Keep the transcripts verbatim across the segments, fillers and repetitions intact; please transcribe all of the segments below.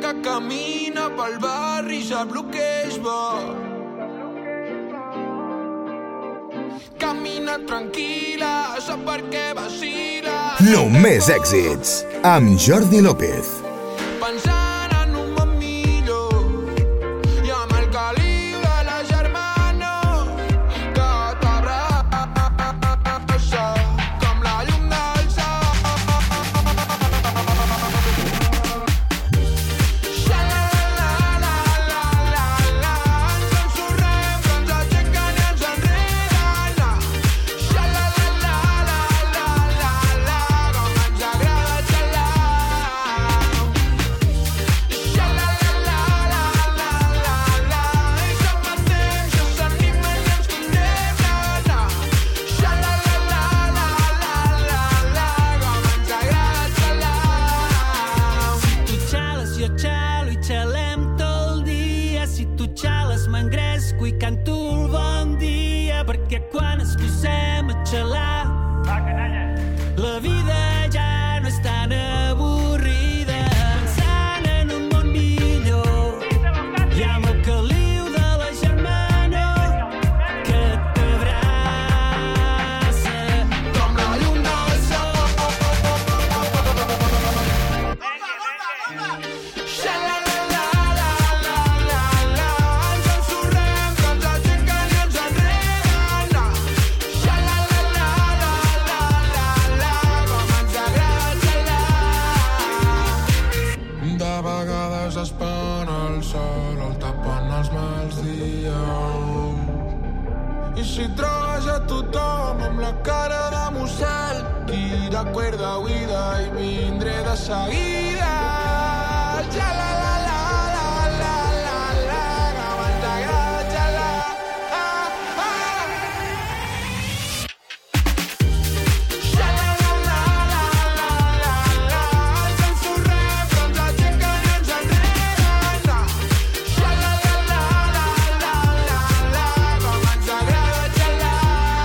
que camina pel barri sap lo que és bo. Camina tranquil·la, sap per què vacila. Només èxits, amb Jordi López. Pensant en un món millor i amb el caliu de la germana que t'abraça com la llum del sol. Xa-la-la-la-la-la-la, ens ensorrem, que ens aixequen i ens enreden. Xa-la-la-la-la-la-la, com ens agrada xalar. Xa-la-la-la-la-la-la, i som el temps que s'animen i ens condemnen. Xa-la-la-la-la-la-la, com ens agrada xalar. Si tu xales, jo xalo i xalem tot el dia. Si tu xales, m'engresco i canto el bon dia. Perquè quan ens posem a xalar, la vida ja no és tan avorrida. Pensant en un món millor i amb el caliu de la germana que t'abraça Com la llum del sol. Xa-la-la-la-la-la-la, ens ensorrem, que ens aixequen i ens enreden. Xa-la-la-la-la-la-la, com ens agrada xalar. De vegades es pon el sol, el tapen els mals dies. I si trobes a tothom amb la cara de mossèl, tira cuerda huida i vindré de seguida. Xa-la-la-la-la-la-la, com ens agrada xalar. Ah, ah. Xa-la-la-la-la-la-la, ens ensorrem, que ens aixequen i ens enreden. Xa-la-la-la-la-la-la, com ens agrada xalar.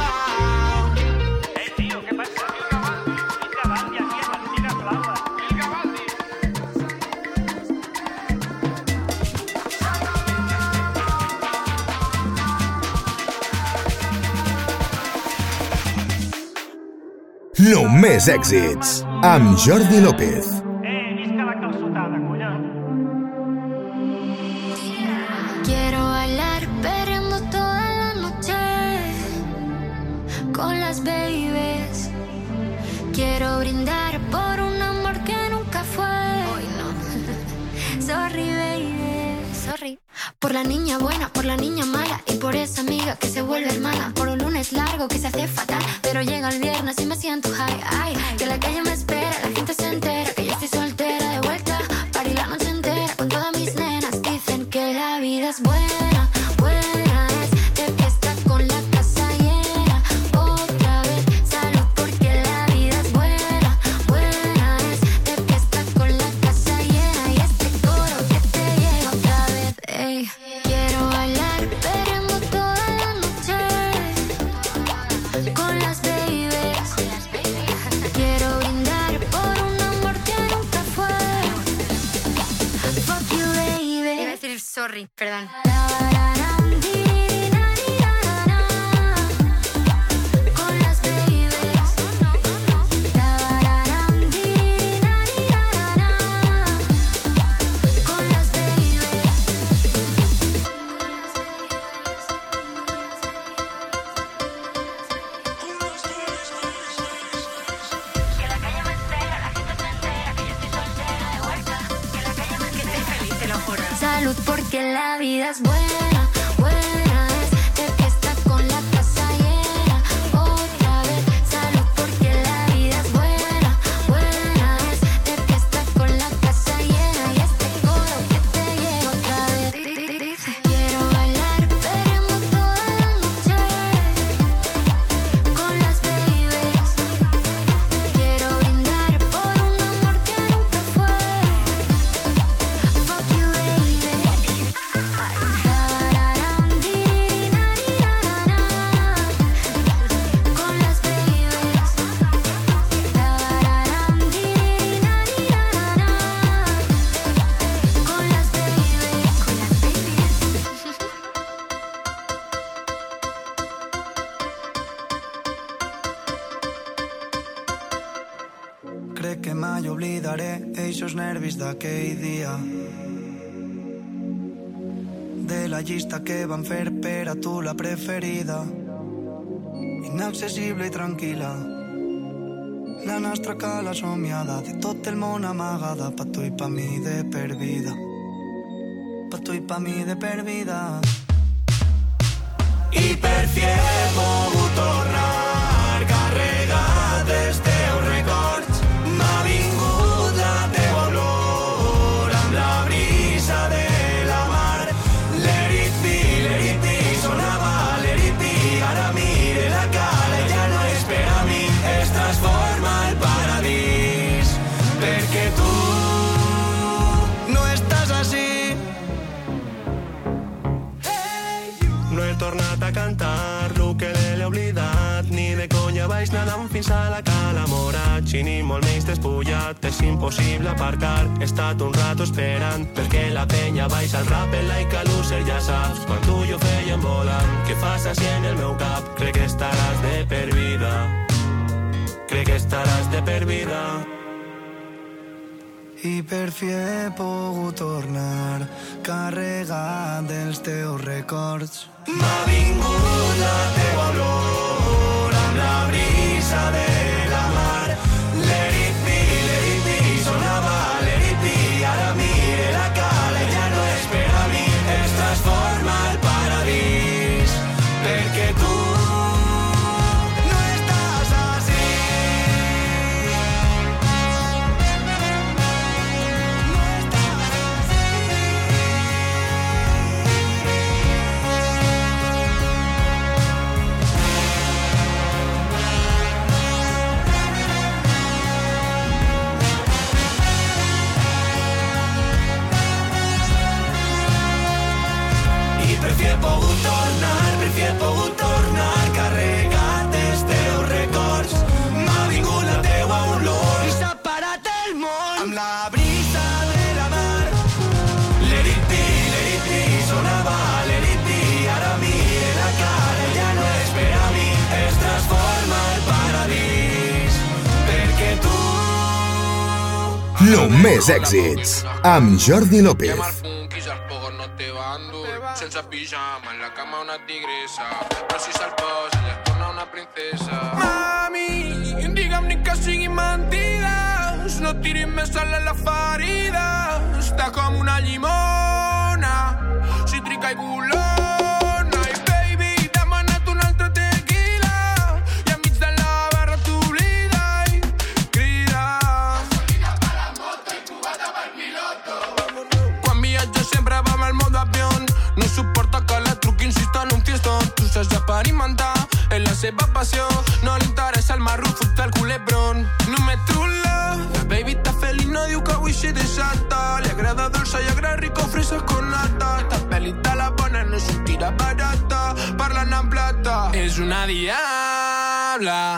Eh, tío, ¿qué pasa? El Gavaldi aquí en l'antiga flauta. El Gavaldi. Només èxits, amb Jordi López. Eh, visca la calçotada, collons. Quiero bailar perreando toda la noche con las babies. Quiero brindar por un amor que nunca fue. Hoy no. Sorry, baby. Sorry. Por la niña buena, por la niña mala y por esa amiga que se vuelve hermana. Por un lunes largo que se hace fatal, pero llega el viernes y me siento high. Ay, que la calle me espera, la gente se entera que yo estoy soltera de vuelta. Party la noche entera con todas mis nenas. Dicen que la vida es buena, buena es de fiesta con la casa llena. Otra vez salud porque la vida es buena, buena es de fiesta con la casa llena. Y este coro que te llega otra vez. Ey, quiero bailar perreando toda la noche con las babies. Quiero brindar por un amor que nunca fue. Fuck you, baby. Iba a decir sorry, perdón. Con las babies. Con las babies. Que la calle me espera, la gente se entera que yo estoy soltera de vuelta. Que la calle me espera. Estoy feliz, te lo juro. Salud porque la vida es buena, buena es de fiesta con la casa llena. Otra vez salud porque la vida es buena, buena es de fiesta con la casa llena. Y este coro que te llega otra vez. Dice, quiero bailar perreando toda la noche con las babies. Quiero brindar por un amor que nunca fue. Fuck you, baby. crec que mai oblidaré eixos nervis d'aquell dia, de la llista que van fer per a tu la preferida, inaccessible i tranquil·la, la nostra cala somiada, de tot el món amagada, pa tu i pa mi de per vida, pa tu i pa mi de per vida. I per fi he pogut tornar carregat dels teus records, m'ha vingut la teua olor amb la brisa de la mar. Let it be, let it be, sonava let it be, ara mire la cara i ja no és per a mi, es transforma el paradís, perquè tu no estàs així. No he tornat a cantar lo que l'he oblidat, ni de conya vaig nedant fins a la cala Moratxi, ni molt menys despullat, és impossible aparcar, he estat un rato esperant, perquè la penya baix al rap, el like a loser ja saps, quan tu i jo fèiem volant, què fas així en el meu cap, crec que estaràs de per vida, crec que estaràs de per vida. I per fi he pogut tornar carregat dels teus records. M'ha vingut la teua olor amb la brisa de la mar. Let it be, let it be, sonava let it be, ara mire la cala i ja no és per a mi, es transforma el paradís, perquè tu no estàs així. Per fi he pogut tornar, per fi he pogut tornar carregat dels teus records. M'ha vingut la teua olor i s'ha parat el món amb la brisa de la mar. Let it be, let it be, sonava let it be, ara mire la cara i ja no és per a mi, es transforma el paradís, perquè tu Només èxits amb Jordi López. Sense pijama, en la cama una tigresa, però si se'l posa ja es torna una princesa. Mami, digue'm ni que sigui mentides, no tiris més sal a la ferida, està com una llimona, cítrica i golona. I baby, demana't un altre tequila, i enmig de la barra t'oblida i crida. Gasolina para la moto i cubata pel piloto. Quan viatjo sempre va amb el modo avión, no suporta que la truqui, insisto en un fiestón. Tu saps experimentar, és la seva passió, no li interessa el marro, fot el culebrón. Només true love, la baby està feliç, no diu que avui s'hi desata. Li agrada dolça i agrada rico, fresas con nata. Esta pelita la bona, no sortirà barata, parlant en plata. És una diabla,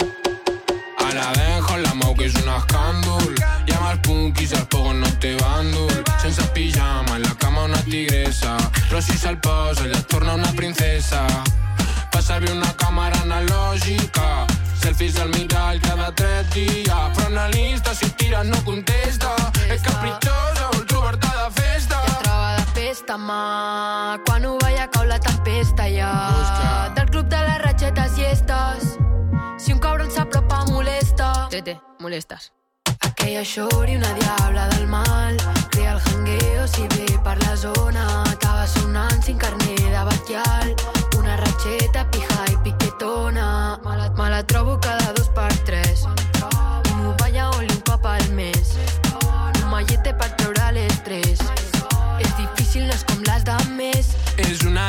a la dejo la mou que és un escàndol. Llama als punkis, als pogos no té bàndol. Sense pijama, en la cama una tigresa, però si se'l posa ja es torna una princesa. Fa servir una càmera analògica, selfies al mirall cada tres dies. Però analista, si tires no contesta, és capritxosa, vol trobar-te de festa. Ja troba de festa, ma, quan ho veia cau la tempesta ja. Busca. Del club de les ratxetes llestes, si un cabron s'apropa molesta. Tete, molestes. Aquella xori, una diabla del mal, crea el jangueo si ve per la zona. Acaba sonant sin carnet de batial, una ratxeta, pija i piquetona. Me la, me la trobo cada dos per tres, m'ho balla oli un cop al mes, un mallete per treure l'estrès. És difícil, no és com les de més. És una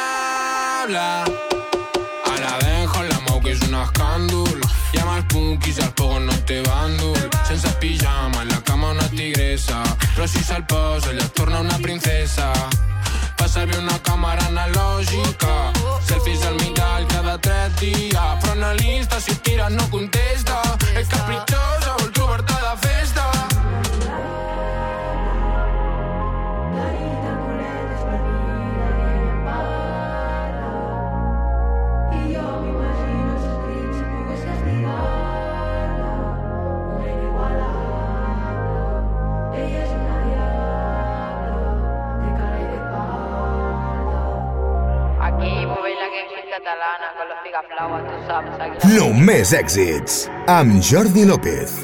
diabla, a la dejo la mou que és un escàndol. Llama als punkis, als pogos no té bàndol. Sense pijama, en la cama una tigresa, però si se'l posa ja es torna una princesa. Fa servir una càmera analògica, selfies al mirall cada tres dies. Però analista, si tires no contesta, és capritxosa, vol trobar-te de festa. I jo m'imagino els escrits si pogués castigar-la. No era igual a agua, tu sabes. Aquí Només èxits, amb Jordi López.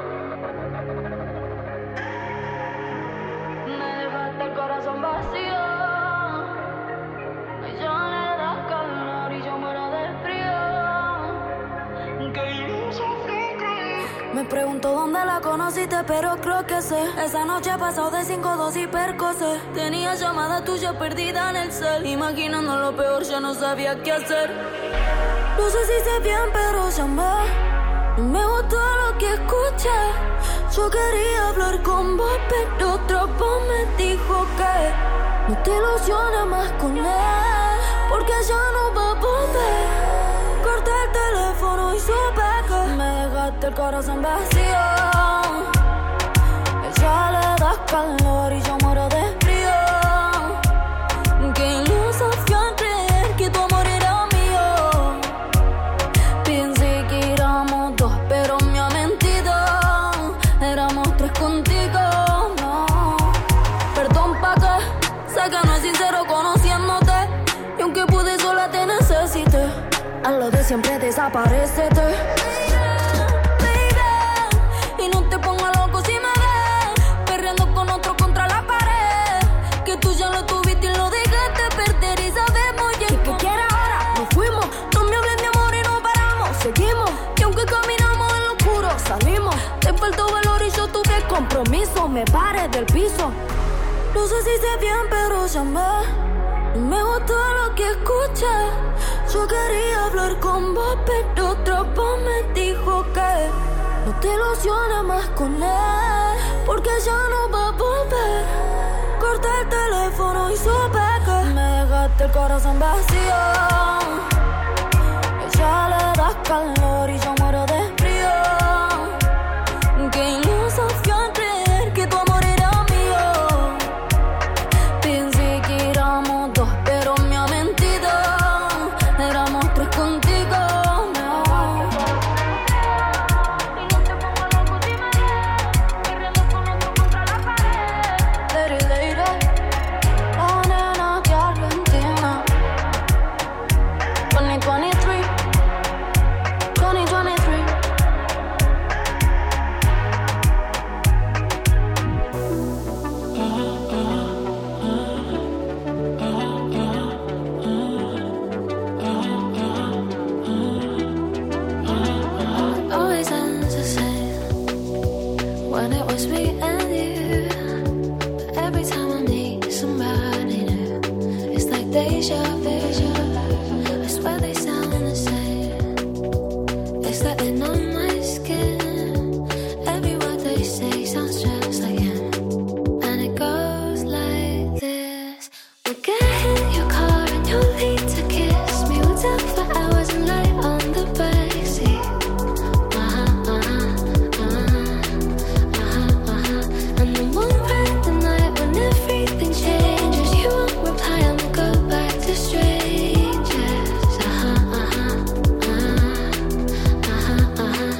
Me pregunto dónde la conociste, pero creo que sé. Esa noche pasó de cinco dos y percocé. Tenía llamada tuya perdida en el cel. Imaginando lo peor, ya no sabía qué hacer. No sé si sé bien, pero llamé. No me gustó lo que escuché. Yo quería hablar con vos, pero otro voz me dijo que no te ilusiones más con él, porque ya no va a volver. Corté el teléfono y supe que me dejaste el corazón vacío. Ella le da calor y yo muero de frío. Qué ilusión creer que tu amor era mío. Pensé que éramos dos, pero me ha mentido. Éramos tres contigo, no. Perdón pa' que, sé que no es sincero conociéndote. Y aunque pude sola te necesité. A lo de siempre desaparécete. Baby, y no te pongas loco si me ves perreando con otro contra la pared. Que tú ya lo tuviste y lo dejaste perder. Y sabemos ya ¿qué quieres ahora? Nos fuimos, no me hables de amor y no paramos. Seguimos, y aunque caminamos en lo oscuro salimos. Te faltó valor y yo tuve compromiso. Me paré del piso. No sé si sé bien, pero llamé. No me gustó lo que escuché. Yo quería hablar con vos, pero otro voz me dijo que no te ilusiones más con él, porque ya no va a volver. Corté el teléfono y supe que me dejaste el corazón vacío. Ella le da calor y yo muero de frío. Qué ilusión creer que tu amor era mío. Pensé que éramos dos, pero me ha mentido. Éramos tres contigo, no. Y no te pongo loco si me ves corriendo con otro contra la pared. Lady, lady, la nena que Argentina. twenty twenty-three, twenty twenty-three. Always ends the same when it was me and you. But every time I meet somebody new, it's like deja vu. I swear they sound the same. It's like they're on my skin. Every word they say sounds just like him. And it goes like this. We'll get in your car and you'll leave to kiss me. We'll talk for hours and lie on the backseat. Uh-huh, uh-huh, uh-huh, uh-huh, uh-huh. And then we'll ride the night when everything changes. You won't reply and we'll go back to strangers. Uh-huh, uh-huh, uh-huh, uh-huh,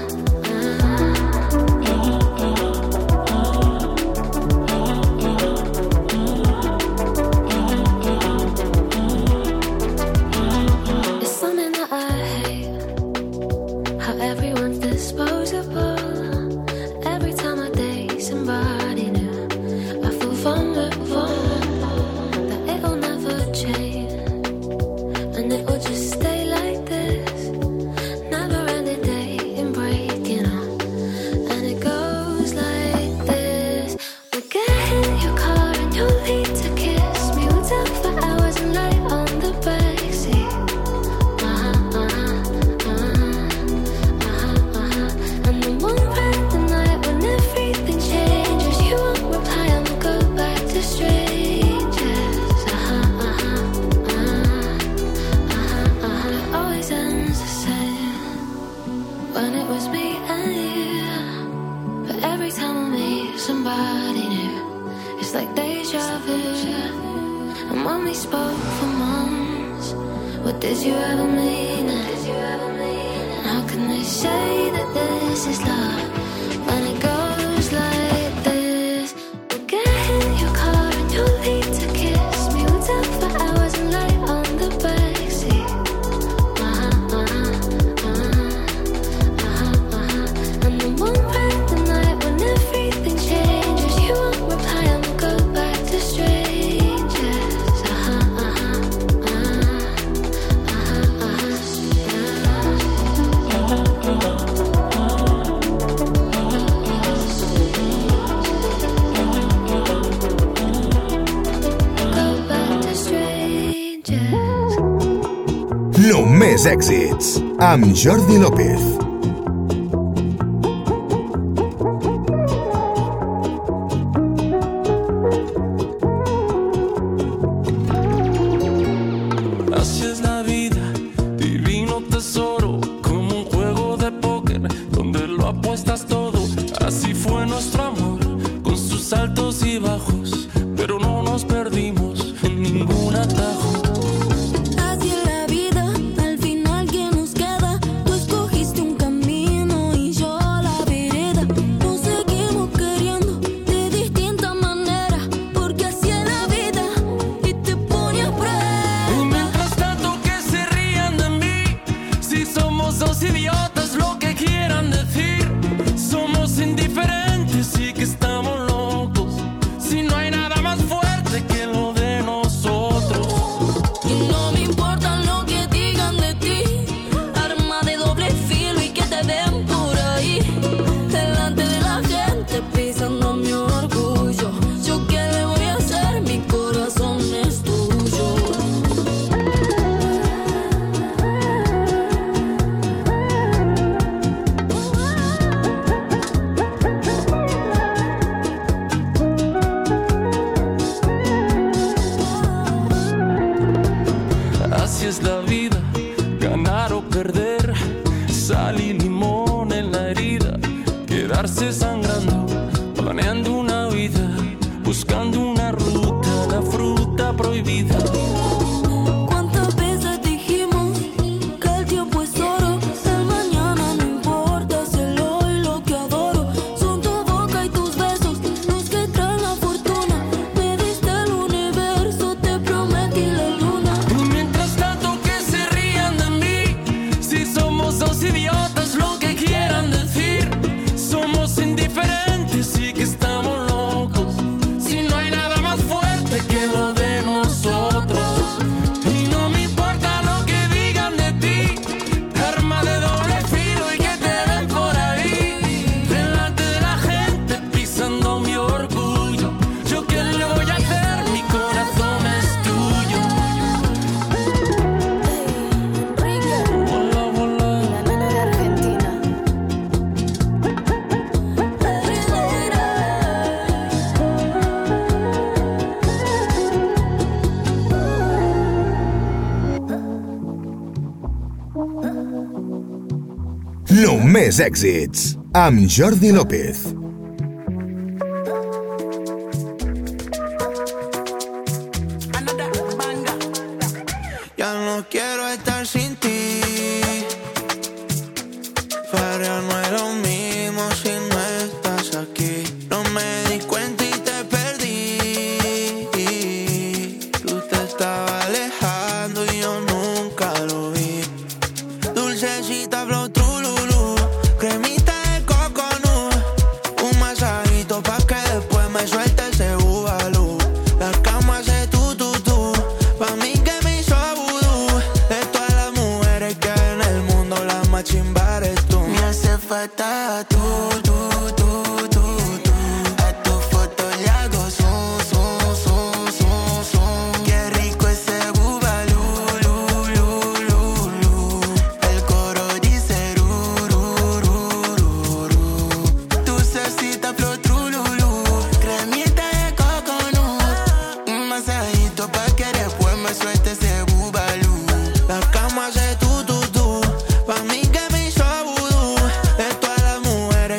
uh-huh. It's something that I hate, how everyone's disposable. Every time I date somebody new, I feel vulnerable, that it'll never change, and it will just stay like this. Never ending dating, breaking up, and it goes like this. We'll get in your car and you'll leave to kiss me. We'll talk for hours and lie on the backseat. Uh-huh, uh-huh, uh-huh, uh-huh, uh-huh. And then we'll ride the night when everything changes. You won't reply and we'll go back to strangers. Uh-huh, uh-huh, uh-huh, uh-huh, uh-huh. It always ends the same when it was me and you. But every time I meet somebody new, it's like deja vu. And when we spoke for months, what did you ever mean? And how can they say that this is love when it goes like this? We'll get in your car and you'll leave to kiss me. We'll talk for hours and lie on the backseat. Uh-huh, uh-huh, més èxits amb Jordi López. Así es la vida, divino tesoro, como un juego de póker donde lo apuestas todo. Así fue nuestro amor, con sus altos y bajos, pero no nos perdimos en ningún atajo. Así es la vida, al final ¿qué nos queda? Tú escogiste un camino y yo la vereda. Nos seguimos queriendo de distinta manera, porque así es la vida y te pone a prueba. Y mientras tanto que se rían de mí, si somos dos idiotas, lo que quieran decir. Somos indiferentes y que estamos locos, si no hay nada más fuerte que lo de nosotros. Y no me importa lo que digan de ti, arma de doble filo y que te ven por ahí, delante de la gente pisando mi orgullo. ¿Yo qué le voy a hacer? Mi corazón es tuyo. Así es la vida, ganar o perder, sal y limón en la herida, quedarse sangrando, planeando una vida, buscando una ruta, la fruta prohibida. ¿Cuántas veces dijimos que el tiempo es oro? El mañana no importa, es el hoy lo que adoro. Son tu boca y tus besos los que traen la fortuna. Me diste el universo, te prometí la luna. Y mientras tanto que se rían de mí, si somos dos idiotas, lo que quieran decir. Somos indiferentes y que estamos locos, si no hay nada más fuerte que lo de nosotros. Y no me importa lo que digan de ti, arma de doble filo y que te ven por ahí, delante de la gente pisando mi orgullo. ¿Yo qué le voy a hacer? Mi corazón es tuyo. Hola, hola. La nena de Argentina. Només èxits amb Jordi López. Ya no quiero estar sin ti. Para no es lo mismo si no estás aquí. No me di cuenta y te perdí. Tú te estabas alejando y yo nunca lo vi. Dulcecita flow trululú, cremita de coconut, un masajito pa' que después me suelte ese bubalú. La cama hace tu tu tu, pa' mí que me hizo vudú. De todas las mujeres que hay en el mundo, la más chimba eres tú. Me hace falta tú, tú, tú, tú, tú. A tu foto le hago zoom, zoom, zoom, zoom, zoom. Qué rico ese bubalú, lu, lu, lu, lu. El coro dice ru, ru, ru, ru, ru. Dulcecita flor trululú, cremita de coconut, un masajito pa' que después me suelte ese bubalú. La cama hace tu, tu, tu, pa' mí que me hizo vudú. De todas las mujeres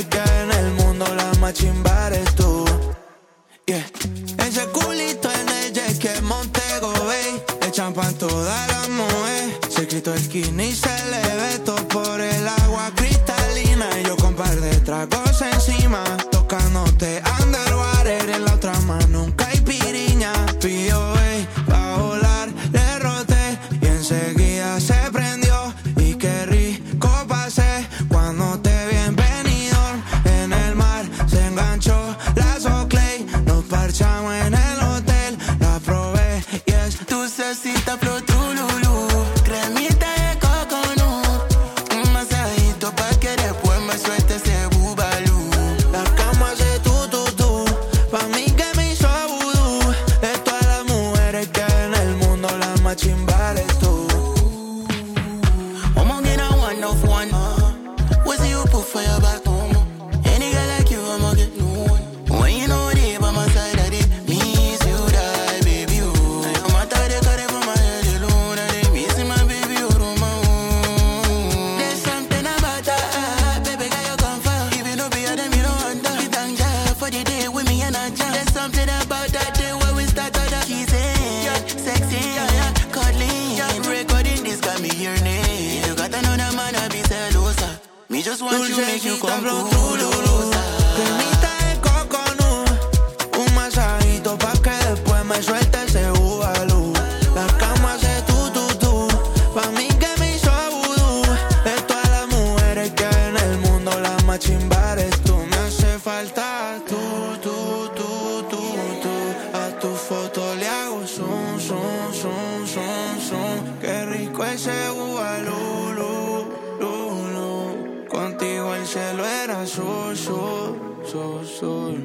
for your back no more. Any girl like you, I'ma get no one. When you know they by my side, I did miss you, die, baby, oh. No matter they cut it from my head alone, I did missing my baby, oh, no, my own. There's something about that, baby, girl, you come for. If you know be a them, you don't want that. We thank God for the day with me and I jam. There's something about that day when we start to the kissing, yeah, sexy, yeah, yeah, cuddling, yeah. Recording this got me your name. You got another man, I be celosa. Me just want you, make you come culosa. Cremita de coconut, un masajito pa' que después me suelte ese bubalú. La cama hace tu, tu, tu, pa' mí que me hizo vudú. De todas las mujeres que hay en el mundo, las más chimbares tú. Me hace falta tú, tú, tú, tú, tú. A tu foto le hago zoom, zoom, zoom, zoom, zoom. Qué rico ese bubalú, lu, lu, lu. Contigo el cielo era azul, azul, azul, azul.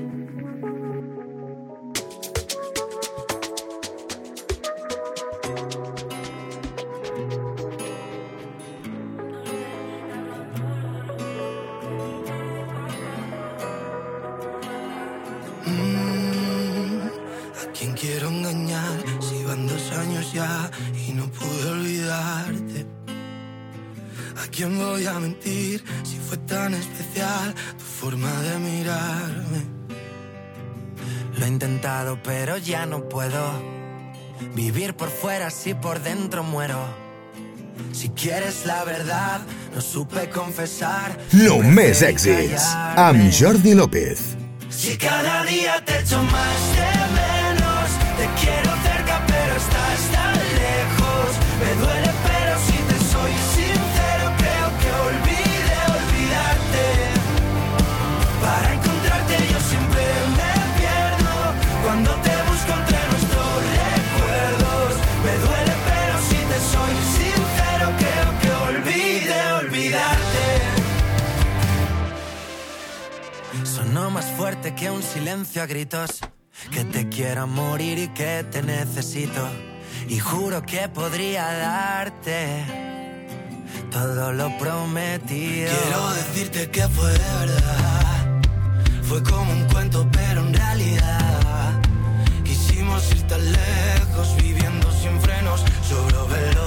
Mm, ¿a quién quiero engañar? Si van dos años ya y no pude olvidarte. ¿A quién voy a mentir si fue tan especial tu forma de mirarme? Lo he intentado pero ya no puedo vivir por fuera si por dentro muero. Si quieres la verdad, no supe confesar. Només èxits amb Jordi López. Si cada día te echo más de menos, te quiero cerca pero estás tan lejos. Me duele pero si te soy sincero, creo que olvidé olvidarte. Para encontrarte yo siempre me pierdo, cuando te busco entre nuestros recuerdos. Me duele pero si te soy sincero, creo que olvidé olvidarte. Sonó más fuerte que un silencio a gritos, que te quiero morir y que te necesito. Y juro que podría darte todo lo prometido. Quiero decirte que fue de verdad, fue como un cuento pero en realidad quisimos ir tan lejos, viviendo sin frenos, sobre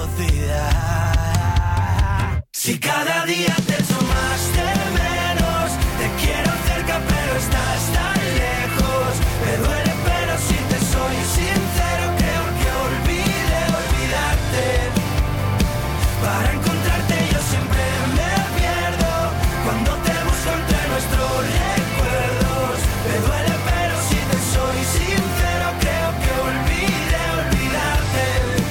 velocidad. Si cada día te echo más de menos, te quiero cerca pero estás tan lejos. Me duele pero si te soy sincero, creo que olvidé olvidarte. Para encontrarte yo siempre me pierdo, cuando te busco entre nuestros recuerdos. Me duele pero si te soy sincero, creo que olvidé olvidarte.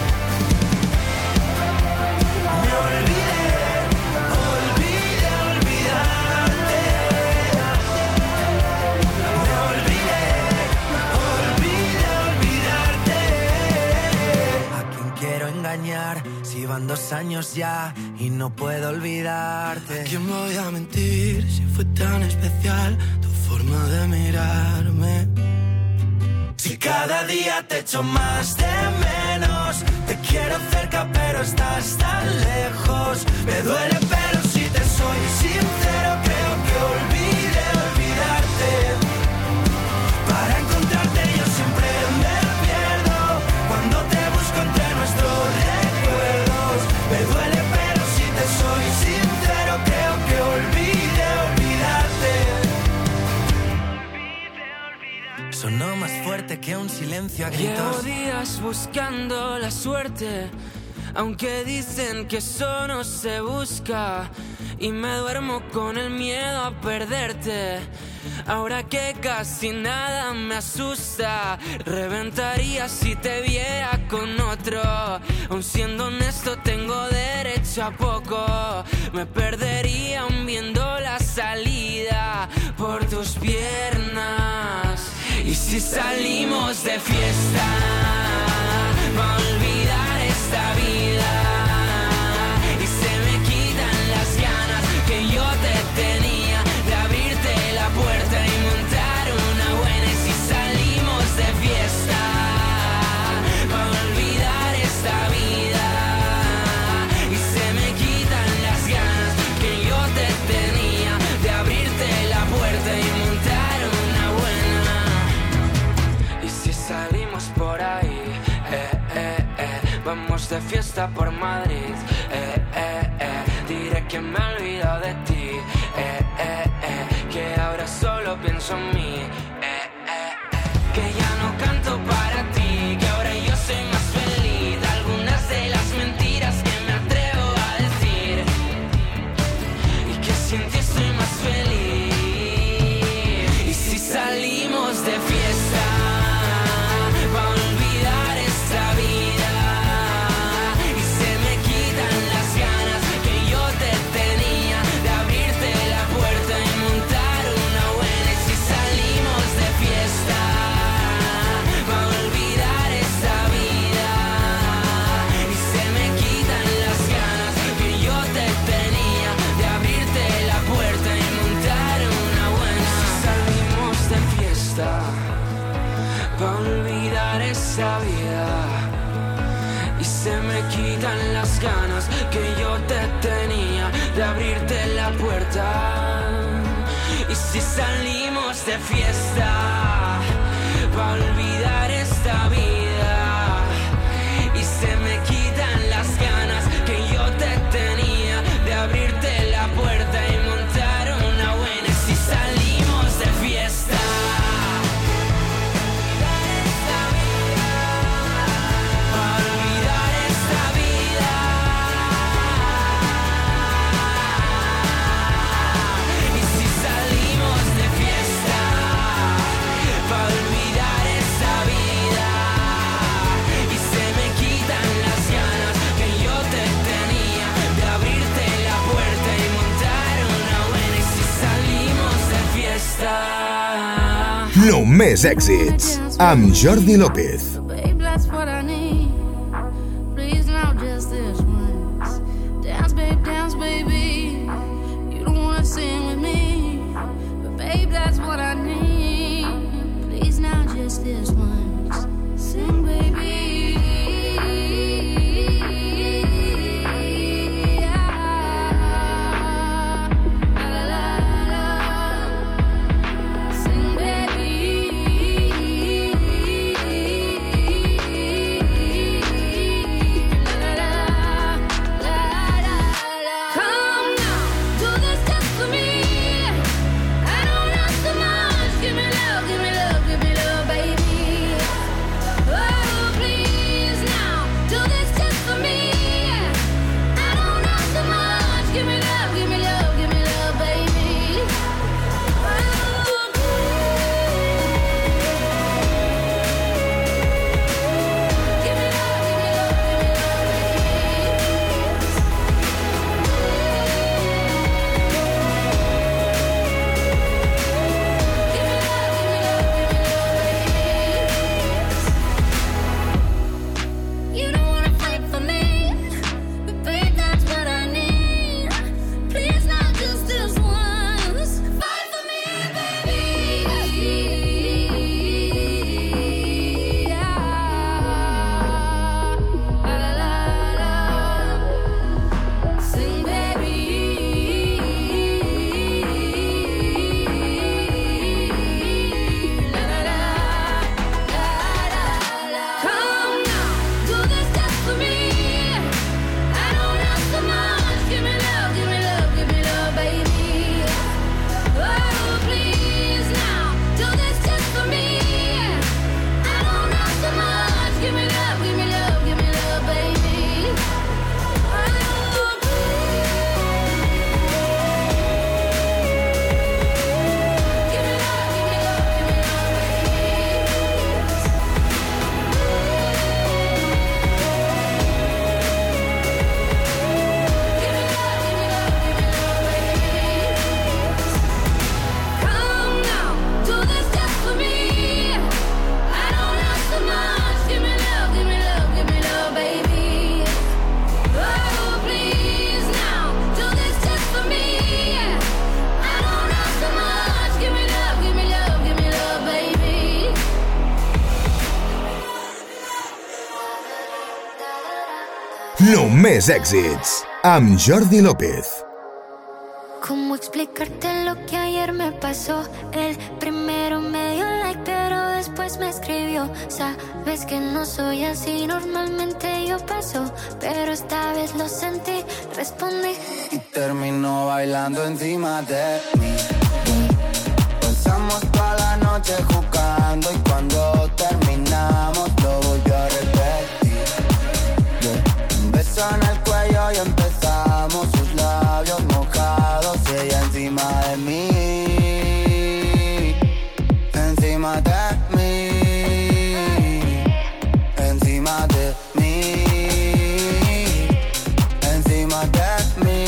Me olvidé, olvidé olvidarte. Me olvidé, olvidé olvidarte. ¿A quién quiero engañar si van dos años ya y no puedo olvidarte? ¿A quién voy a mentir si fue tan especial tu forma de mirarme? Si cada día te echo más de menos, te quiero cerca pero estás tan lejos. Me duele pero si te soy sincero, creo que olvidé olvidarte. Para encontrarte yo siempre me pierdo, cuando te busco entre nuestros recuerdos. Me duele pero si te soy sincero, creo que olvidé olvidarte. Sonó más fuerte que un silencio a gritos. Llevo días buscando la suerte, aunque dicen que eso no se busca. Y me duermo con el miedo a perderte, ahora que casi nada me asusta. Reventaría si te viera con otro, aun siendo honesto tengo derecho a poco. Me perdería aun viendo la salida por tus piernas. Y si salimos de fiesta, va a olvidar esta vida. Y se me quitan las ganas que yo te tenía de abrirte la puerta y montar una buena. Y si salimos de fiesta, va a olvidar esta vida. Y se me quitan las ganas que yo te tenía fiesta por Madrid. Eh, eh, eh. Diré que me he olvidado de ti. Eh, eh, eh. Que ahora solo pienso en mí. Eh, eh, eh. Que ya no canto para ti. Que ahora yo soy más feliz. Algunas de las mentiras que me atrevo a decir. Y que sin ti estoy más feliz. Y si salimos de fiesta pa' olvidar esta vida y se me quitan las ganas que yo te tenía de abrirte la puerta y montar una buena. Y si salimos de fiesta pa' olvidar esta vida y se me quitan las ganas que yo te tenía de abrirte la puerta y montar una buena. Si salimos de fiesta pa' olvidar esa vida y se me quitan las ganas que yo te tenía de abrirte la puerta. Y si salimos de fiesta pa' olvidar esta vida y se me quitan las ganas que yo te tenía de abrirte la puerta y montar una buena. Y si salimos de fiesta pa' olvidar esta vida y si salimos de fiesta pa' olvidar esta vida y se me quitan las ganas que yo te tenía de abrirte la puerta y montar una buena. Y si salimos de fiesta. Només èxits, amb Jordi López. Babe, that's what I need. Please, now just this once. Dance, babe, dance, baby. You don't wanna sing with me, but babe, that's what I need. Please, now just this once. Sing, baby. Sing, come now, do this just for me. I don't ask so much. Give me love, give me love, give me love, baby. Oh, please now, do this just for me. I don't ask so much. Give me love, give me love, give me love, baby. Oh, give me love, give me love, give me love, you don't wanna fight for me, but babe, that's what I need. Please, not just this once. Fight for me, baby. Yeah. La, la, la, la. Sing, baby. La, la, la, la, la, la. Come now, do this just for me. I don't ask so much. Give me love, give me love, give me love, baby. Oh, please now, do this just for me. I don't ask so much. Give me love, give me love, give me love, baby. Oh, give me love, give me love, give me love, come now, do this just for me. I don't ask so much. Give me love, give me love, give me love, baby. Oh, please now, do this just for me. I don't ask so much. Give me love, give me love, give me love, baby. Només èxits, amb Jordi López. ¿Cómo explicarte lo que ayer me pasó? El primero me dio like, pero después me escribió: sabes que no soy así, normalmente yo paso, pero esta vez lo sentí, respondí. Y terminó bailando encima de mí. Pasamos toda la noche jugando y cuando terminamos lo volvió a repetir. Yeah. Un beso en el cuello y empezamos, sus labios mojados, ella encima de mí. Encima de mí, encima de mí, encima de mí.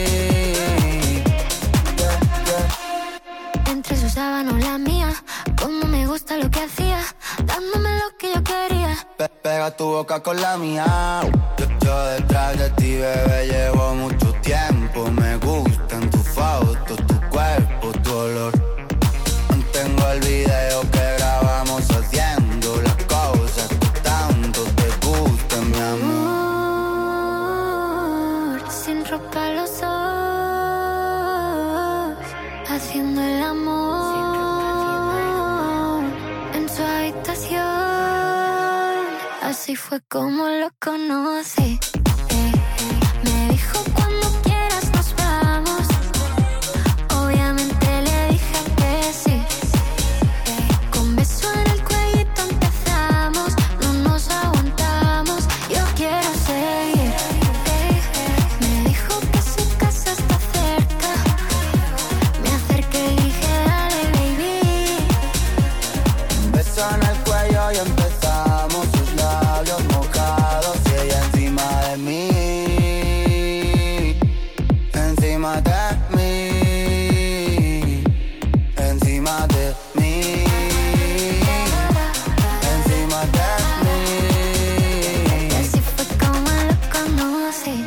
Yeah, yeah. Entre su sábana o la mía, como me gusta lo que hacía, dándome lo que yo quería. Pe- pega tu boca con la mía. Yo, yo detrás de ti, bebé, llevo mucho tiempo. Me gustan tus fotos, tu cuerpo, tu olor. Tengo el video que grabamos haciendo las cosas que tanto te gustan, mi amor. Sin ropa los dos, haciendo el amor en su habitación. Así fue como lo conocí. Eh, eh. Me dijo: cuando quieras nos vamos. Obviamente le dije que sí. Con beso en el cuellito empezamos, no nos aguantamos, yo quiero seguir. Me dijo que su casa está cerca, me acerqué y dije: dale, baby. Un beso en el cuello y empezamos, sus labios mojados y ella encima de mí. Encima de mí, encima de mí. Así fue como lo conocí.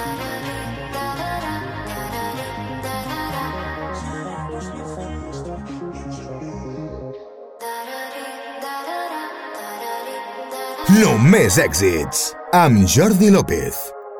Només èxits, amb Jordi López.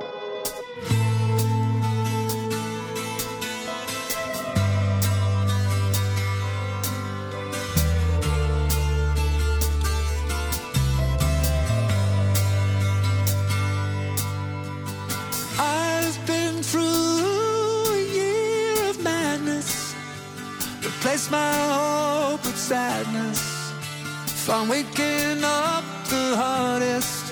I've been through a year of madness, replaced my hope with sadness, found waking up the hardest,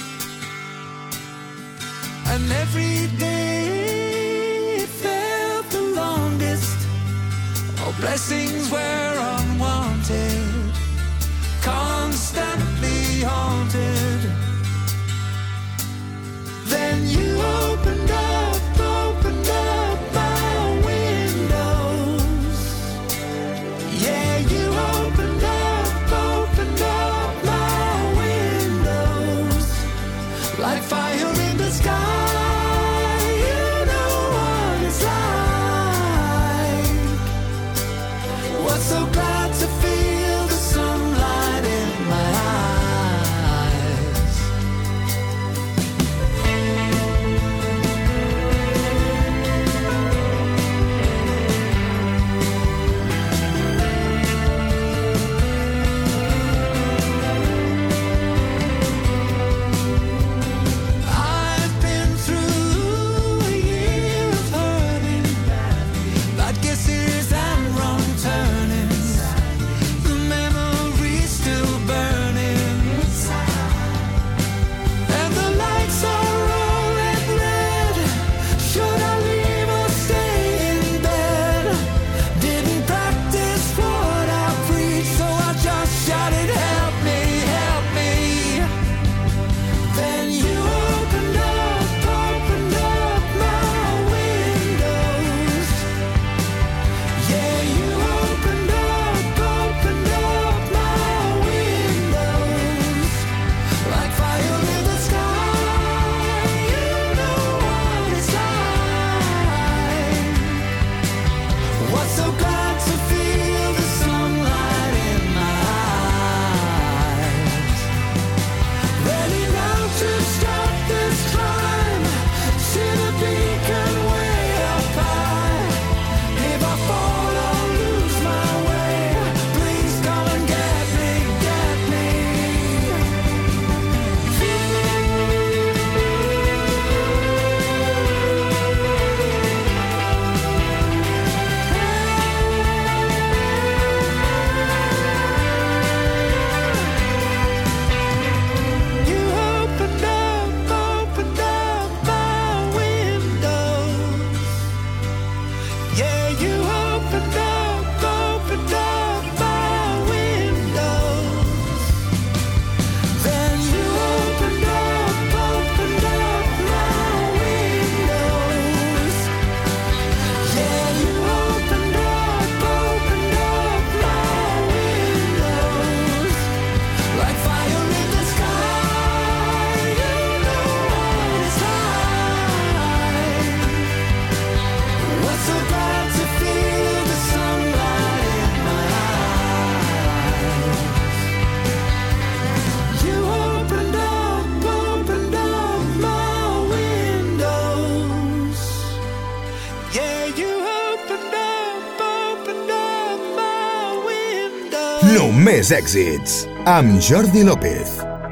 and every day it felt the longest. All blessings were unwanted, constantly haunted. Then you opened up, opened up my windows. Yeah, you opened up, opened up my windows. Like fire in the sky, you know what it's like. What's opened up, opened up my windows. Then you opened up, opened up my windows. Yeah, you opened up, opened up my windows. Like fire in the sky, you know it's high. What's so bad to feel the sunlight in my eyes? You opened up, opened up my windows. Yeah, you opened up, opened up my windows. Només èxits, amb Jordi López.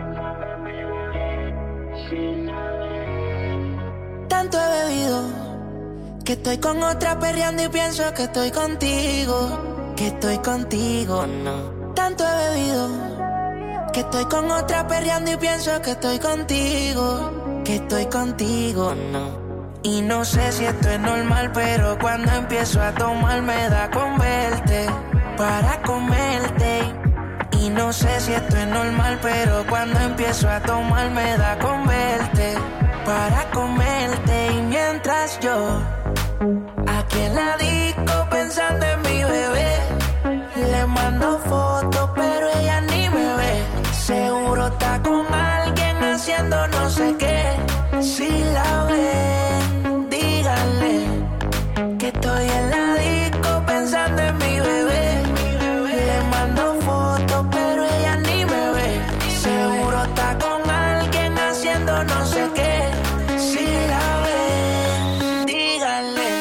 Tanto he bebido que estoy con otra perreando y pienso que estoy contigo, que estoy contigo, no. Tanto he bebido que estoy con otra perreando y pienso que estoy contigo, que estoy contigo, no. Y no sé si esto es normal, pero cuando empiezo a tomar me da con verte, para comerte. Y no sé si esto es normal, pero cuando empiezo a tomar me da con verte, para comerte. Y mientras yo aquí en la disco pensando en mi bebé, le mando fotos pero ella ni me ve. Seguro está con alguien haciendo no sé qué. Si la ven, díganle que estoy en la disco pensando en mi bebé. Le mando fotos pero ella ni me ve. Seguro está con alguien haciendo no sé qué. Si la ven, díganle.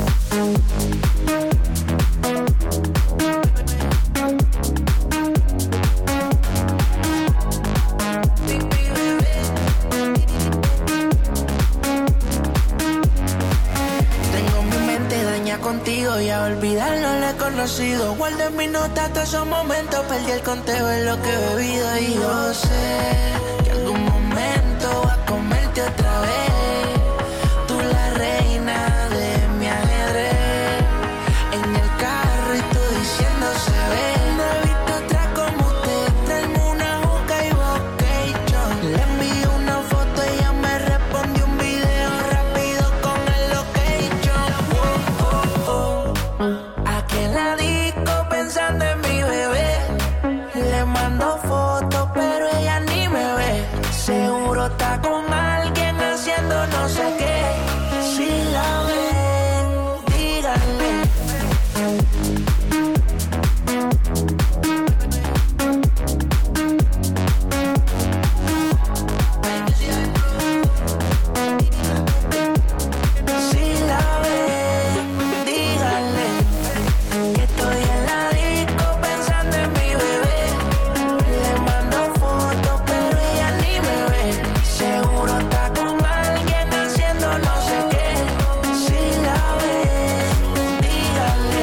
Tengo mi mente daña contigo y a olvidarlo le he conocido. Guardé mis notas todos esos momentos, perdí el conteo de lo que he bebido. Y yo sé que algún momento va a comerte otra vez. Tú la reina de mi ajedrez. En el carro y tú diciendo se ve. No he visto otra como usted. Traeme una juca y vocation. Le envié una foto y ella me respondió un video rápido con el location. Oh, oh, oh. Aquí en la disco pensando en mi bebé. Le mando fotos pero ella ni me ve. Seguro está con alguien haciendo no sé qué. Si la ven, díganle. Si la ven, díganle que estoy en la disco pensando en mi bebé. Le mando fotos pero ella ni me ve. Seguro está con alguien haciendo no sé qué. Si la ven, díganle.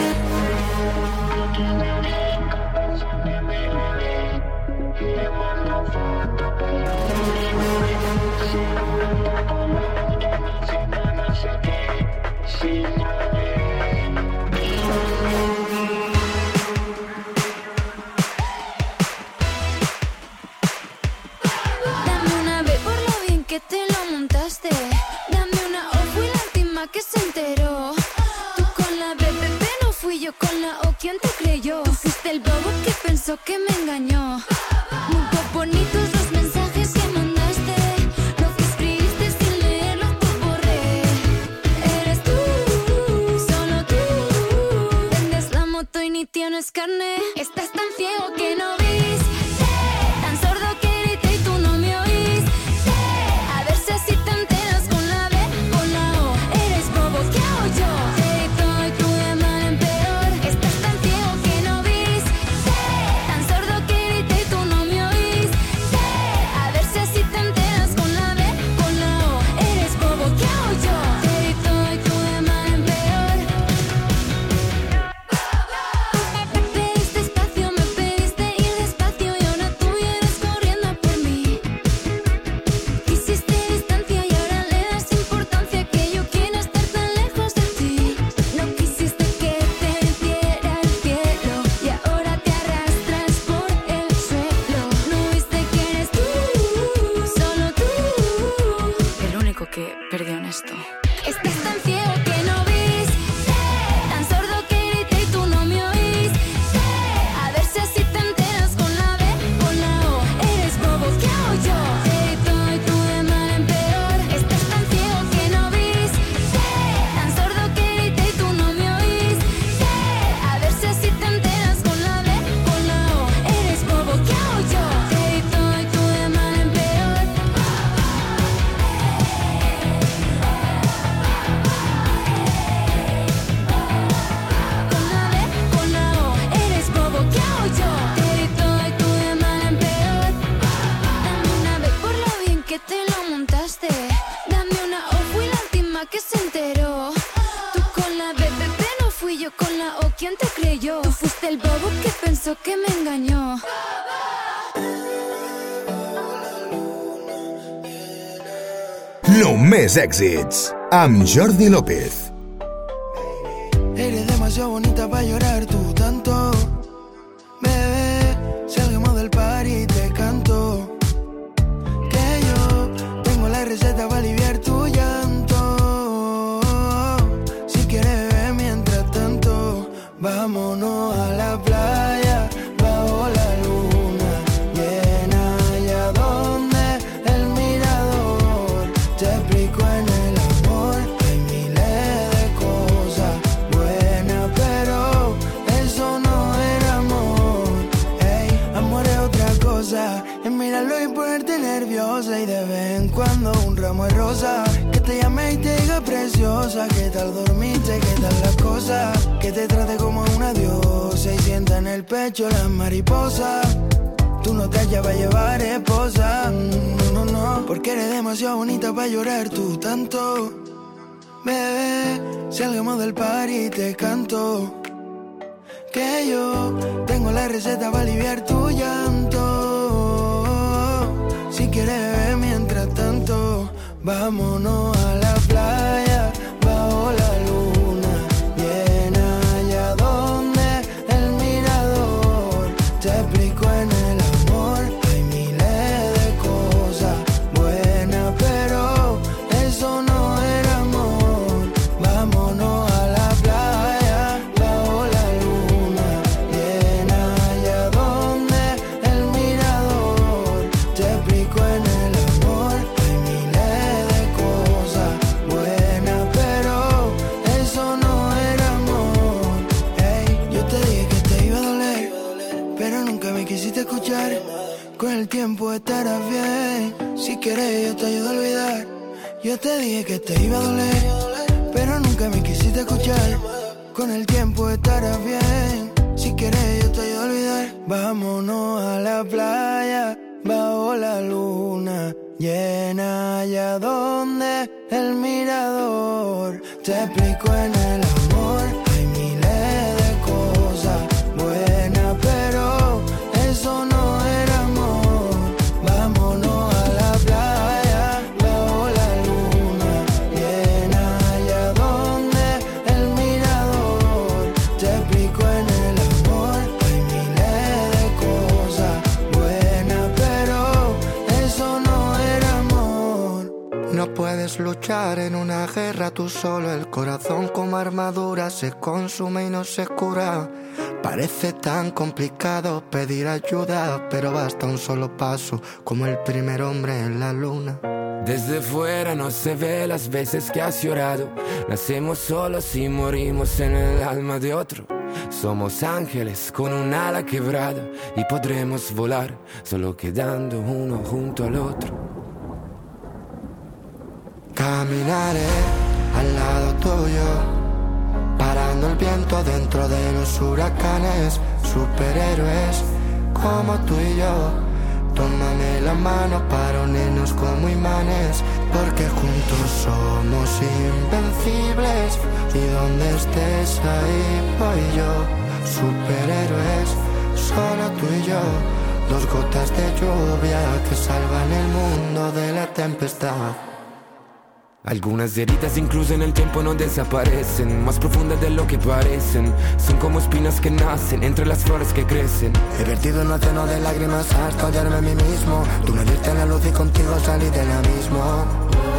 Dame una B por lo bien que te lo montaste. Dame una O, fui la última que se enteró. Tú con la B, bebé, no fui yo con la O, ¿quién te creyó? Tú fuiste el bobo que pensó que me engañó. Muy bonitos los mensajes que mandaste. Lo que escribiste sin leerlo tú borré. Eres tú, solo tú. Vendes la moto y ni tienes carne. Estás tan ciego que no viste, tan sordo que grité y tú no me oíste. A ver si así te enteras con la B, con la O. Eres bobo, ¿qué hago yo? Te doy tú de mal en peor. Estás tan ciego que no viste, tan sordo que grité y tú no me oíste. A ver si así te enteras con la B, con la O. Eres bobo, ¿qué hago yo? Te doy tú de mal en peor. Pediste espacio, me pediste ir yo con la O, ¿quién te creyó? Tú fuiste el bobo que pensó que me engañó. Només èxits, amb Jordi López. Eres demasiado bonita para llorar tú tanto. Bebé, salgamos del party y te canto que yo tengo la receta para aliviar tu llanto. Si quieres beber mientras tanto, vámonos a la playa bajo la luna llena, allá donde el mirador te explico en el amor. Hay miles de cosas buenas, pero eso no era amor. Ey, amor es otra cosa, es mirarlo y ponerte nerviosa, y de vez en cuando un ramo de rosa, que te llame y te diga preciosa, qué tal dormiste, qué tal las cosas, que te trate como una diosa y sienta en el pecho las mariposas. Tú no te hallas para llevar esposa, no, no, no, porque eres demasiado bonita para llorar tú tanto. Bebé, salgamos del party y te canto que yo tengo la receta para aliviar tu llanto. Si quieres beber mientras tanto, vámonos a la playa bajo la luna llena, allá donde el mirador te explico en el amor. Hay miles de cosas buenas, pero eso no era amor. Vámonos a la playa bajo la luna llena, allá donde el mirador te explico en el amor. Hay miles de cosas buenas, pero eso no era amor. Ey, yo te dije que te iba a doler, pero nunca me quisiste escuchar. Con el tiempo estarás bien, si quieres yo te ayudo a olvidar. Yo te dije que te iba a doler, pero nunca me quisiste escuchar. Con el tiempo estarás bien, si quieres yo te ayudo a olvidar. Vámonos a la playa bajo la luna llena, allá donde el mirador te explico en el amor. Hay miles de cosas buenas, pero eso no era amor. Vámonos a la playa bajo la luna llena, allá donde el mirador te explico en el amor. Hay miles de cosas buenas, pero eso no era amor. No puedes luchar en una guerra tú solo, el corazón como armadura se consume y no se cura. Parece tan complicado pedir ayuda, pero basta un solo paso, como el primer hombre en la luna. Desde fuera no se ve las veces que has llorado. Nacemos solos y morimos en el alma de otro. Somos ángeles con un ala quebrada y podremos volar solo quedando uno junto al otro. Caminaré al lado tuyo, parando el viento dentro de los huracanes. Superhéroes como tú y yo, tómame la mano para unirnos como imanes, porque juntos somos invencibles. Y donde estés ahí voy yo. Superhéroes, solo tú y yo, dos gotas de lluvia que salvan el mundo de la tempestad. Algunas heridas incluso en el tiempo no desaparecen, más profundas de lo que parecen. Son como espinas que nacen entre las flores que crecen. He vertido un océano de lágrimas hasta hallarme a mí mismo. Tú me diste la luz y contigo salí del abismo.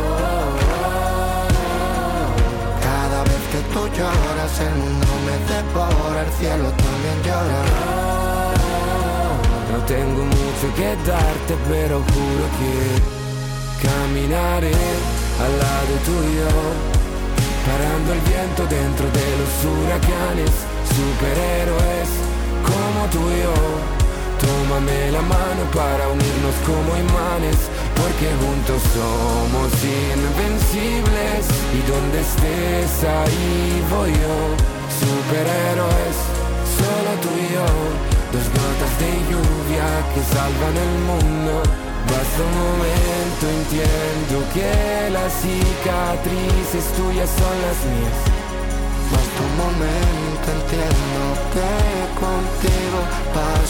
Cada vez que tú lloras el mundo me devora, el cielo también llora. No tengo mucho que darte, pero juro que caminaré al lado tuyo, parando el viento dentro de los huracanes. Superhéroes como tú y yo, tómame la mano para unirnos como imanes, porque juntos somos invencibles. Y donde estés ahí voy yo. Superhéroes, solo tú y yo, dos gotas de lluvia que salvan el mundo. Basta un momento, entiendo que las cicatrices tuyas son las mías. Basta un momento,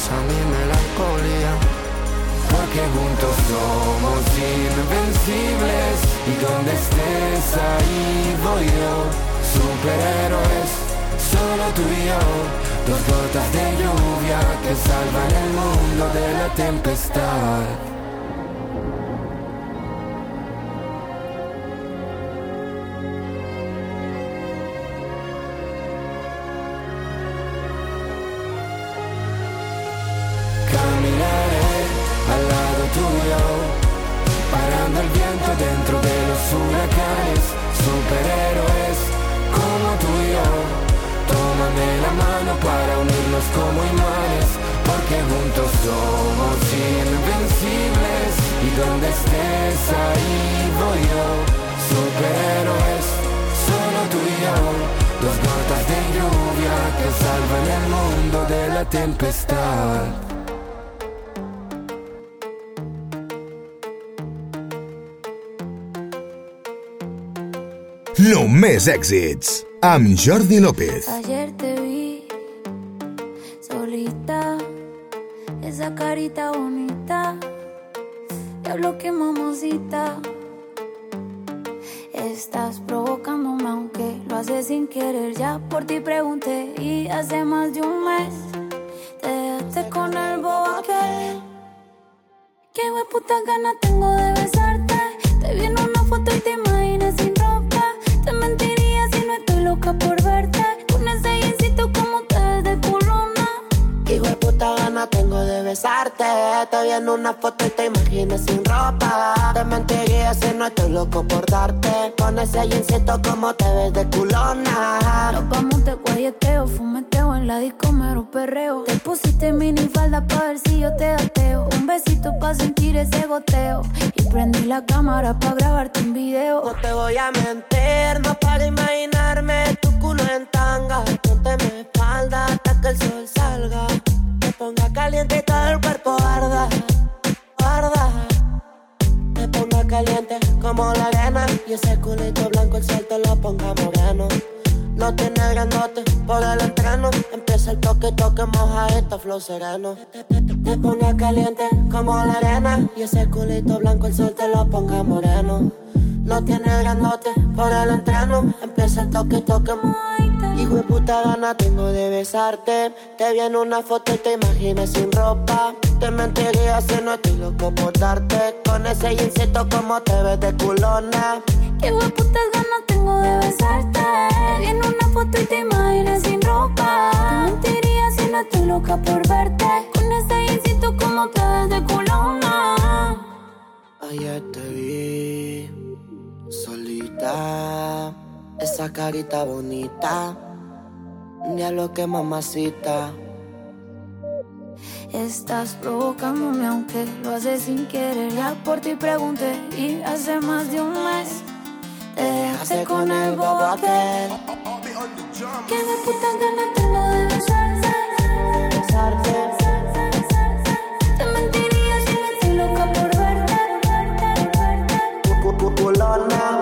tristeza ni melancolía. Porque juntos somos invencibles y donde estés ahí voy yo. Superhéroes, solo tú y yo. Dos gotas de lluvia que salvan el mundo de la tempestad. Caminaré al lado tuyo, parando el viento dentro de los huracanes. Superhéroes como tú y yo. Tómame la mano para unirnos como imanes, porque juntos somos invencibles y donde estés ahí voy yo. Superhéroes, solo tú y yo. Dos gotas de lluvia que salvan el mundo de la tempestad. Només èxits, amb Jordi López. Ayer te vi solita, esa carita bonita, diablo que mamacita. Estás provocándome aunque lo haces sin querer. Ya por ti pregunté y hace más de un mes te dejaste con el bobo aquel. Qué hueputa gana tengo de besarte. Te vi en una foto y te imaginas sin ropa. Te mentiría si no estoy loca por verte. Con ese jeansito como te ves de culona. Hijo de puta gana tengo de besarte. Te vi en una foto y te imaginas sin ropa. Te mentiría si no estoy loco por darte. Con ese jeansito como te ves de culona. Nos vamos de guayeteo, fumeteo en la disco mero perreo. Te pusiste mini falda pa' ver si yo te gateo. Un besito pa' sentir ese goteo. Y prendí la cámara pa' grabarte un video. No te voy a mentir, no para imaginarme tu culo en tanga. Ponte mi espalda hasta que el sol salga. Te ponga caliente y todo el cuerpo arda, arda. Te ponga caliente como la arena. Y ese culito blanco el sol te lo ponga moreno. No tiene grandote por el entreno. Empieza el toque, toque, moja esto, flow sereno. Te, te, te, te ponga caliente como la arena. Y ese culito blanco el sol te lo ponga moreno. No tiene grandote por el entreno. Empieza el toque, toque, hijo de puta gana tengo de besarte. Te vi en una foto y te imaginas sin ropa. Te mentiría si no estoy loco por darte. Con ese jeansito como te ves de culona. Qué hueputas ganas tengo de besarte. Te vi en una foto y te imaginas sin ropa. Te mentiría si no estoy loca por verte. Con ese jeansito como te ves de culona. Ayer te vi solita, esa carita bonita, diablo que mamacita. Estás provocándome aunque lo haces sin querer. Ya por ti pregunté y hace más de un mes te dejaste con el bobo aquel. Que de puta gana tengo de besarte, besarte. Te mentiría si no estoy loca por verte, verte, culona.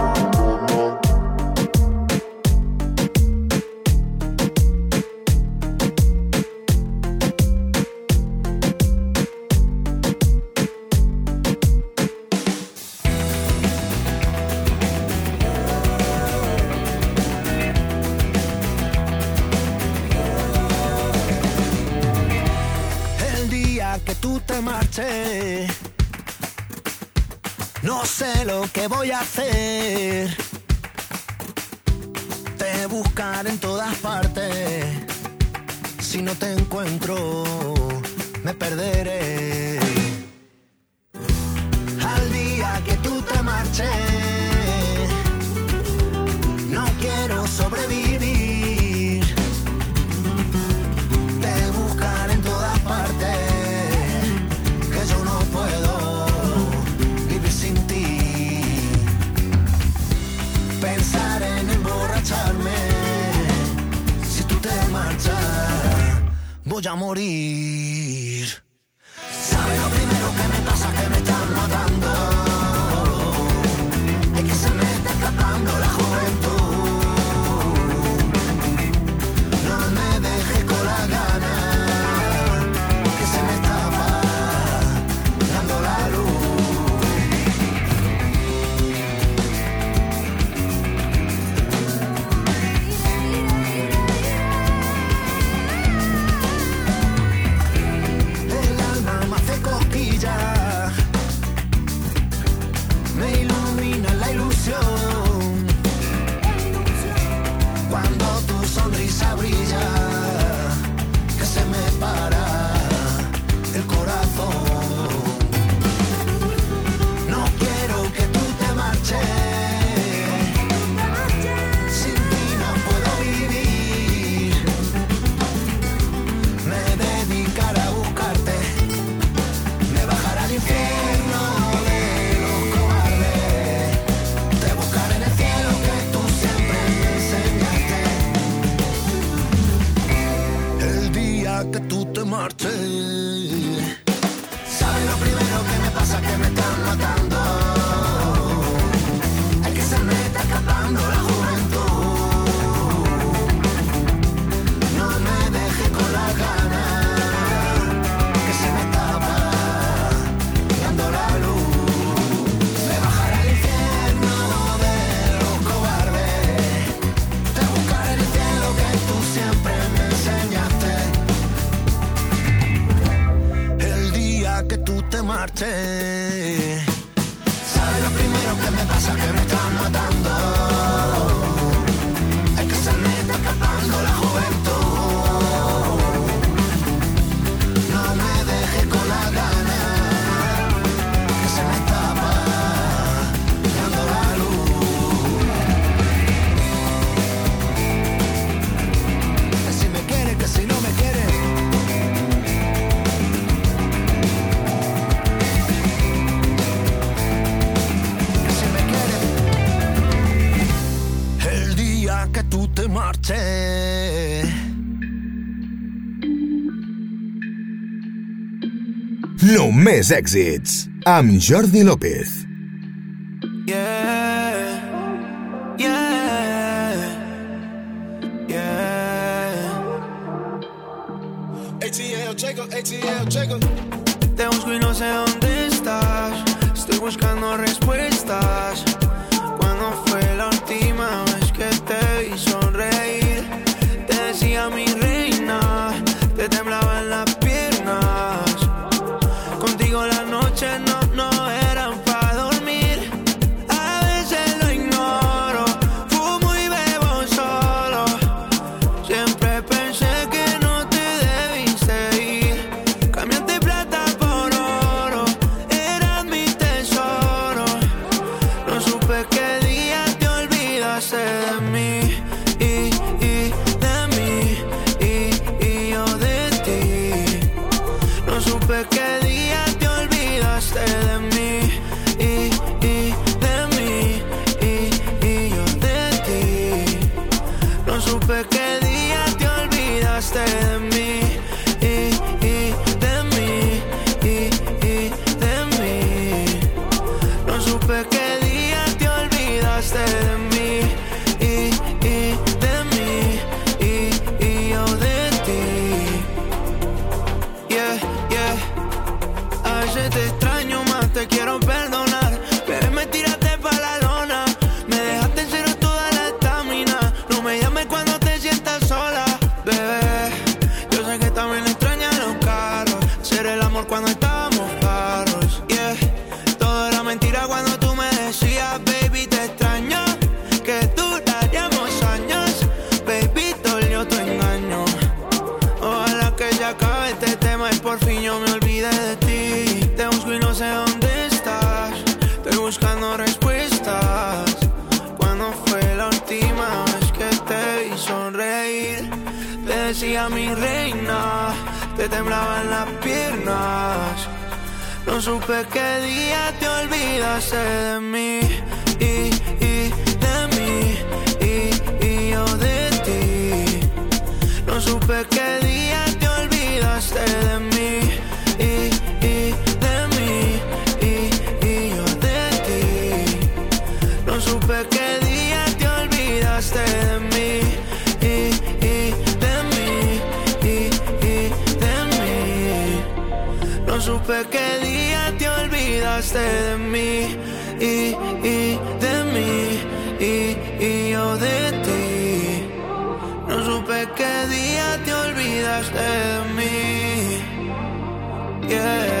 Que tú te marches, no sé lo que voy a hacer. Te buscaré en todas partes. Si no te encuentro, me perderé. Al día que tú te marches, no quiero sobrevivir. Te buscaré en todas partes. Pensar en emborracharme. Si tú te marchas, voy a morir. ¿Sabes lo primero que me pasa? Que me están matando. Es que se me está escapando la juventud. No me dejes con la gana. que tú te marches. ¿Sabes lo primero que me pasa? Que me están matando. Es que se me está escapando la juventud. No me dejes con la gana, que se me está apagando la luz. Me bajaré al infierno de los cobardes. Te buscaré en el cielo que tú siempre me enseñaste. El día que tú te marches. ¿Sabes lo primero que me pasa? Que me están matando. Es que se me está escapando la juventud. No me dejes con la gana, que se me está apagando la luz. Que si me quieres, que si no me quieres. Que tú te marches. Només èxits amb Jordi López. Yeah, yeah, yeah. A T L, Jacob, A T L, Jacob. Te busco y no sé dónde estás. Estoy buscando respuestas. ¿Cuándo fue la última vez que te vi sonreír? Te decía mi reina, te temblaban las piernas. Contigo las noches no, no eran para dormir. A veces lo ignoro, fumo y bebo solo. Siempre pensé que no te debiste ir. Cambiaste plata por oro, eras mi tesoro. No supe qué día te olvidaste de mí. Y, y de mí, y, y yo de ti. No supe qué día te olvidaste de mí. Y, y de mí, y, y yo de ti. No supe qué día te olvidaste de mí. Y, y de mí, y, y de mí. No supe qué día te olvidaste de mí. Y, y de mí, y, y yo de ti. Yeah, yeah. A veces te extraño más, te quiero perdonar. Pero me tiraste pa' la lona. Me dejaste en cero toda la estamina. No me llames cuando te sientas sola, bebé. Yo sé que también extrañas los carros. Ser el amor cuando estábamos claros. Yeah. Todo era mentira cuando tú me decías, baby, te extraño. Que duraríamos años. Baby, dolió tu engaño. Ojalá que ya acabe este tema y por fin yo me olvide de ti. Te busco y no sé dónde estás. Estoy buscando respuestas. ¿Cuándo fue la última vez que te vi sonreír? Te decía mi reina, te temblaban las piernas. No supe qué día te olvidaste de mí. Y, y de mí, y, y yo de ti. No supe qué día te olvidaste de mí. Y, y de mí, y, y yo de ti. No supe qué día te olvidaste de mí. Y, y de mí, y, y de mí. No supe qué día te olvidaste de mí. Y, y de mí, y, y yo de ti. No supe qué día te olvidaste de mí. Yeah.